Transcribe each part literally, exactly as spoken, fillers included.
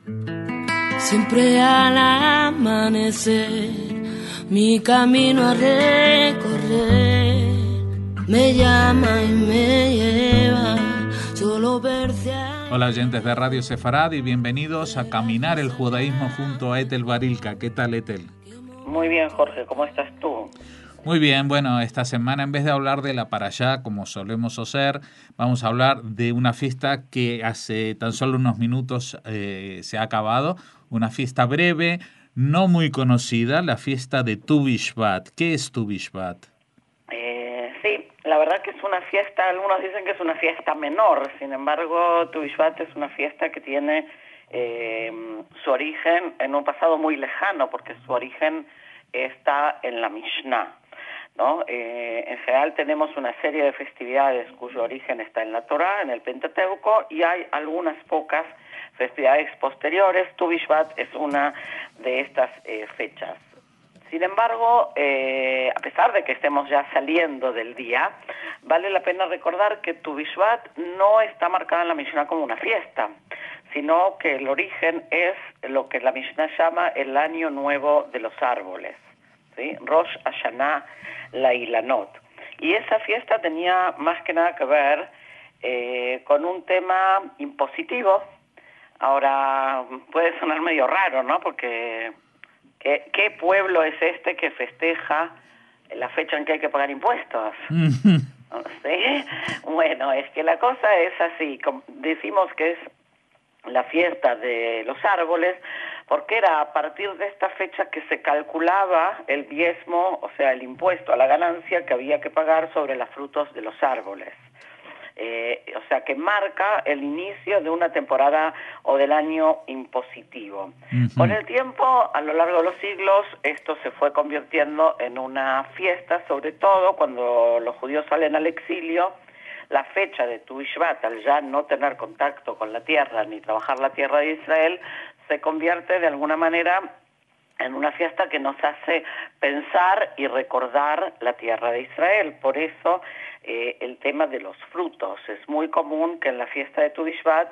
Siempre al amanecer, mi camino a recorrer me llama y me lleva, solo verte. Hola oyentes de Radio Sefarad y bienvenidos a Caminar el Judaísmo junto a Etel Barilka. ¿Qué tal, Etel? Muy bien, Jorge, ¿cómo estás tú? Muy bien, bueno, esta semana en vez de hablar de la Parashá, como solemos hacer, vamos a hablar de una fiesta que hace tan solo unos minutos eh, se ha acabado, una fiesta breve, no muy conocida, la fiesta de Tu Bishvat. ¿Qué es Tu Bishvat? Eh, sí, la verdad que es una fiesta, algunos dicen que es una fiesta menor, sin embargo, Tu Bishvat es una fiesta que tiene eh, su origen en un pasado muy lejano, porque su origen está en la Mishnah, ¿no? Eh, en general tenemos una serie de festividades cuyo origen está en la Torá, en el Pentateuco, y hay algunas pocas festividades posteriores. Tu Bishvat es una de estas eh, fechas. Sin embargo, eh, a pesar de que estemos ya saliendo del día, vale la pena recordar que Tu Bishvat no está marcada en la Mishnah como una fiesta, sino que el origen es lo que la Mishnah llama el año nuevo de los árboles, ¿sí? Rosh Hashanah la Ilanot. Y esa fiesta tenía más que nada que ver eh, con un tema impositivo. Ahora, puede sonar medio raro, ¿no? Porque ¿qué, qué pueblo es este que festeja la fecha en que hay que pagar impuestos? ¿Sí? Bueno, es que la cosa es así. Decimos que es la fiesta de los árboles, porque era a partir de esta fecha que se calculaba el diezmo, o sea, el impuesto a la ganancia que había que pagar sobre los frutos de los árboles. Eh, o sea, que marca el inicio de una temporada o del año impositivo. Uh-huh. Con el tiempo, a lo largo de los siglos, esto se fue convirtiendo en una fiesta, sobre todo cuando los judíos salen al exilio. La fecha de Tu Bishvat, al ya no tener contacto con la tierra ni trabajar la tierra de Israel, se convierte de alguna manera en una fiesta que nos hace pensar y recordar la tierra de Israel. Por eso eh, el tema de los frutos. Es muy común que en la fiesta de Tu Bishvat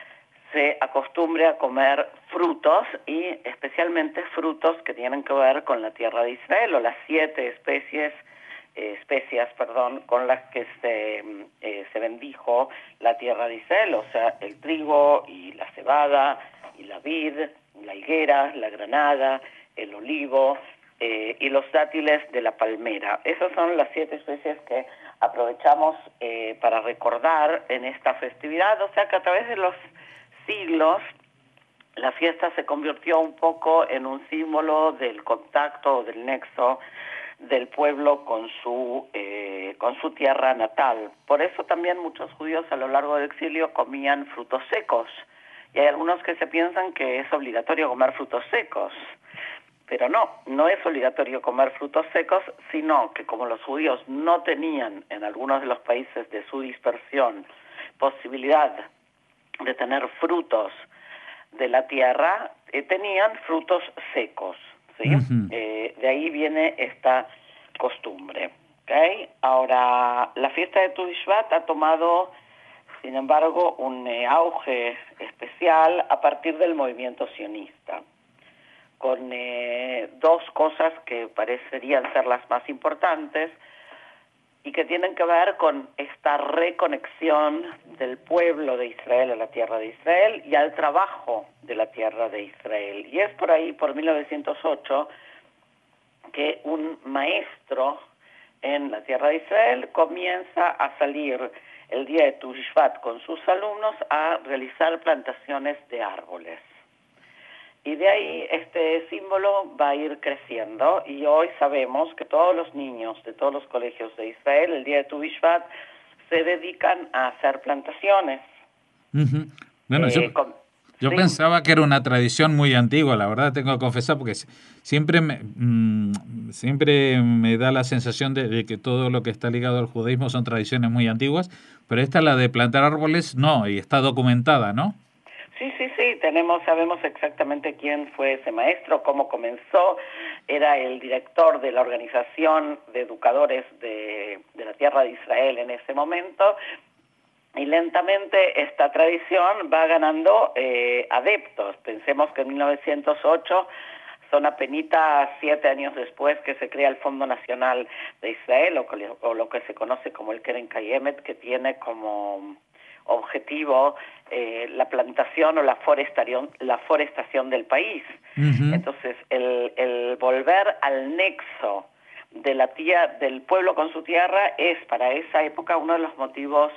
se acostumbre a comer frutos, y especialmente frutos que tienen que ver con la tierra de Israel, o las siete especies Eh, especias, perdón, con las que se, eh, se bendijo la tierra de Israel, o sea, el trigo y la cebada y la vid, la higuera, la granada, el olivo eh, y los dátiles de la palmera. Esas son las siete especies que aprovechamos eh, para recordar en esta festividad, o sea que a través de los siglos la fiesta se convirtió un poco en un símbolo del contacto, del nexo del pueblo con su eh, con su tierra natal. Por eso también muchos judíos a lo largo del exilio comían frutos secos, y hay algunos que se piensan que es obligatorio comer frutos secos, pero no, no es obligatorio comer frutos secos, sino que como los judíos no tenían en algunos de los países de su dispersión posibilidad de tener frutos de la tierra, eh, tenían frutos secos. ¿Sí? Uh-huh. Eh, de ahí viene esta costumbre. ¿Okay? Ahora, la fiesta de Tu Bishvat ha tomado, sin embargo, un eh, auge especial a partir del movimiento sionista, con eh, dos cosas que parecerían ser las más importantes y que tienen que ver con esta reconexión del pueblo de Israel a la tierra de Israel y al trabajo de la tierra de Israel. Y es por ahí, por mil novecientos ocho, que un maestro en la tierra de Israel comienza a salir el día de Tu Bishvat con sus alumnos a realizar plantaciones de árboles. Y de ahí este símbolo va a ir creciendo, y hoy sabemos que todos los niños de todos los colegios de Israel, el día de Tu Bishvat, se dedican a hacer plantaciones. Uh-huh. Bueno, eh, yo, con, yo sí. pensaba que era una tradición muy antigua, la verdad tengo que confesar, porque siempre me, mmm, siempre me da la sensación de, de que todo lo que está ligado al judaísmo son tradiciones muy antiguas, pero esta, la de plantar árboles, no, y está documentada, ¿no? Sí, sí, sí, tenemos, sabemos exactamente quién fue ese maestro, cómo comenzó. Era el director de la organización de educadores de, de la tierra de Israel en ese momento, y lentamente esta tradición va ganando eh, adeptos. Pensemos que en mil novecientos ocho son apenas siete años después que se crea el Fondo Nacional de Israel, o, o lo que se conoce como el Keren Kayemet, que tiene como objetivo eh, la plantación o la forestación, la forestación del país. Uh-huh. Entonces, el, el volver al nexo de la tía, del pueblo con su tierra es para esa época uno de los motivos,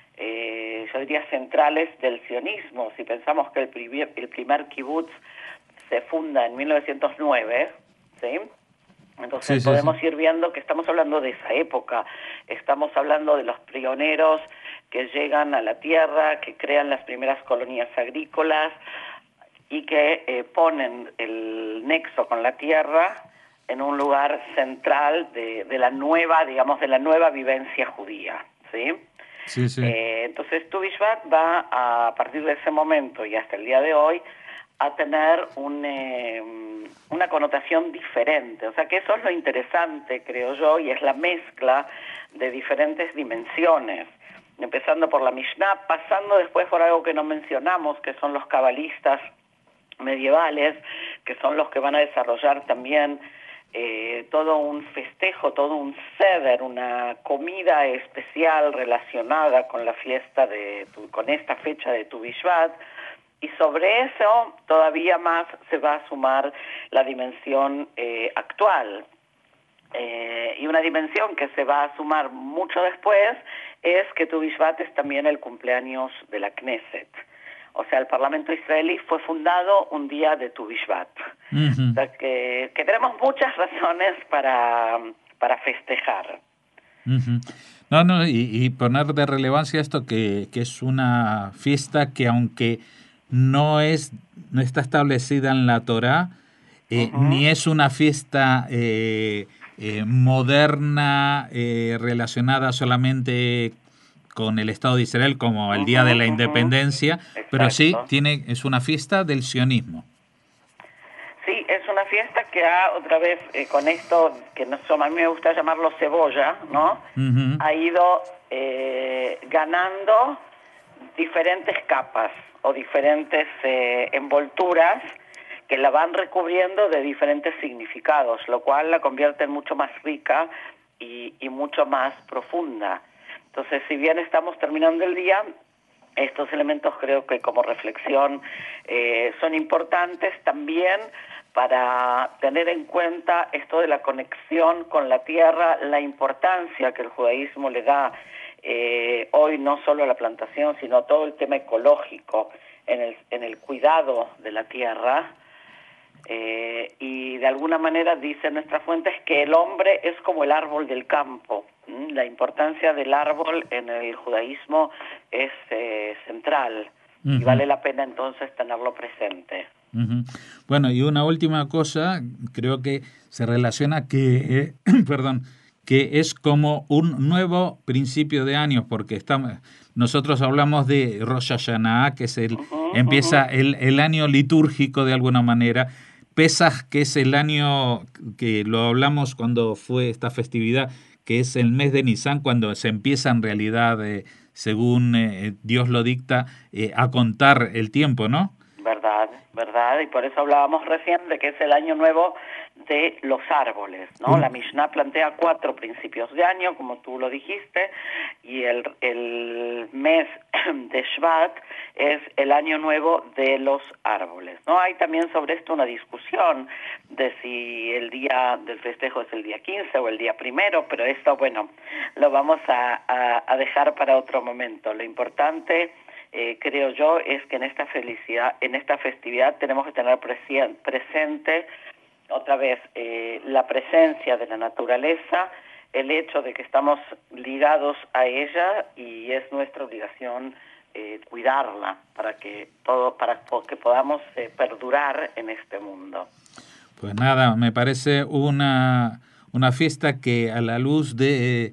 eh, yo diría, centrales del sionismo. Si pensamos que el primer, el primer kibutz se funda en mil novecientos nueve, ¿sí? Entonces sí, podemos sí, sí. ir viendo que estamos hablando de esa época, estamos hablando de los pioneros que llegan a la tierra, que crean las primeras colonias agrícolas y que eh, ponen el nexo con la tierra en un lugar central de, de la nueva, digamos, de la nueva vivencia judía, ¿sí? Sí, sí. Eh, entonces Tu Bishvat va a, a partir de ese momento y hasta el día de hoy a tener un, eh, una connotación diferente. O sea que eso es lo interesante, creo yo, y es la mezcla de diferentes dimensiones, empezando por la Mishnah, pasando después por algo que no mencionamos, que son los cabalistas medievales, que son los que van a desarrollar también eh, todo un festejo, todo un seder, una comida especial relacionada con la fiesta de, con esta fecha de Tu Bishvat. Y sobre eso todavía más se va a sumar la dimensión eh, actual. Eh, y una dimensión que se va a sumar mucho después es que Tu Bishvat es también el cumpleaños de la Knesset. O sea, el Parlamento israelí fue fundado un día de Tu Bishvat. Uh-huh. O sea, que, que tenemos muchas razones para, para festejar. Uh-huh. No, no, y, y poner de relevancia esto que, que es una fiesta que aunque no es no está establecida en la Torá, eh, uh-huh. ni es una fiesta eh, eh, moderna eh, relacionada solamente con el Estado de Israel como el uh-huh, Día de la uh-huh. Independencia, Exacto. pero sí tiene es una fiesta del sionismo. Sí, es una fiesta que ha, otra vez, eh, con esto, que no, a mí me gusta llamarlo cebolla, ¿no? Uh-huh. Ha ido eh, ganando diferentes capas o diferentes eh, envolturas que la van recubriendo de diferentes significados, lo cual la convierte en mucho más rica y, y mucho más profunda. Entonces, si bien estamos terminando el día, estos elementos creo que como reflexión eh, son importantes también para tener en cuenta esto de la conexión con la tierra, la importancia que el judaísmo le da Eh, hoy no solo a la plantación, sino todo el tema ecológico en el, en el cuidado de la tierra. Eh, y de alguna manera dicen nuestras fuentes que el hombre es como el árbol del campo. ¿Mm? La importancia del árbol en el judaísmo es eh, central uh-huh. y vale la pena entonces tenerlo presente. Uh-huh. Bueno, y una última cosa, creo que se relaciona que, eh, perdón, que es como un nuevo principio de año, porque estamos, nosotros hablamos de Rosh Hashanah, que es el, uh-huh, empieza uh-huh. el, el año litúrgico de alguna manera, Pesaj, que es el año que lo hablamos cuando fue esta festividad, que es el mes de Nisan, cuando se empieza en realidad, eh, según eh, Dios lo dicta, eh, a contar el tiempo, ¿no? Verdad, verdad, y por eso hablábamos recién de que es el año nuevo de los árboles, ¿no? Mm. La Mishnah plantea cuatro principios de año, como tú lo dijiste, y el, el mes de Shvat es el año nuevo de los árboles, ¿no? Hay también sobre esto una discusión de si el día del festejo es el día quince o el día primero, pero esto, bueno, lo vamos a, a, a dejar para otro momento. Lo importante Eh, creo yo es que en esta felicidad, en esta festividad tenemos que tener presen- presente otra vez eh, la presencia de la naturaleza, el hecho de que estamos ligados a ella y es nuestra obligación eh, cuidarla para que todo, para que podamos eh, perdurar en este mundo. Pues nada, me parece una una fiesta que a la luz de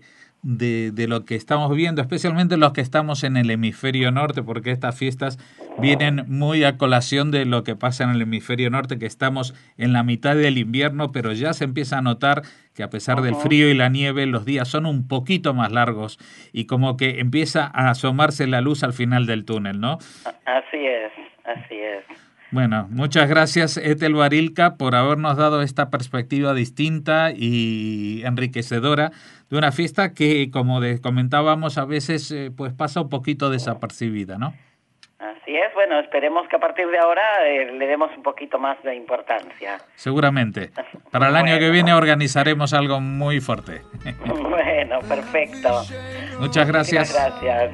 de, de lo que estamos viendo, especialmente los que estamos en el hemisferio norte, porque estas fiestas vienen muy a colación de lo que pasa en el hemisferio norte, que estamos en la mitad del invierno, pero ya se empieza a notar que a pesar uh-huh. del frío y la nieve, los días son un poquito más largos y como que empieza a asomarse la luz al final del túnel, ¿no? Así es, así es. Bueno, muchas gracias, Ethel Barilka, por habernos dado esta perspectiva distinta y enriquecedora de una fiesta que, como comentábamos, a veces eh, pues pasa un poquito desapercibida, ¿no? Así es, bueno, esperemos que a partir de ahora eh, le demos un poquito más de importancia. Seguramente. Para el bueno. año que viene organizaremos algo muy fuerte. Bueno, perfecto. Muchas gracias. Muchas gracias.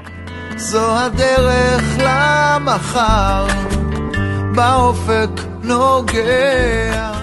באופק נוגע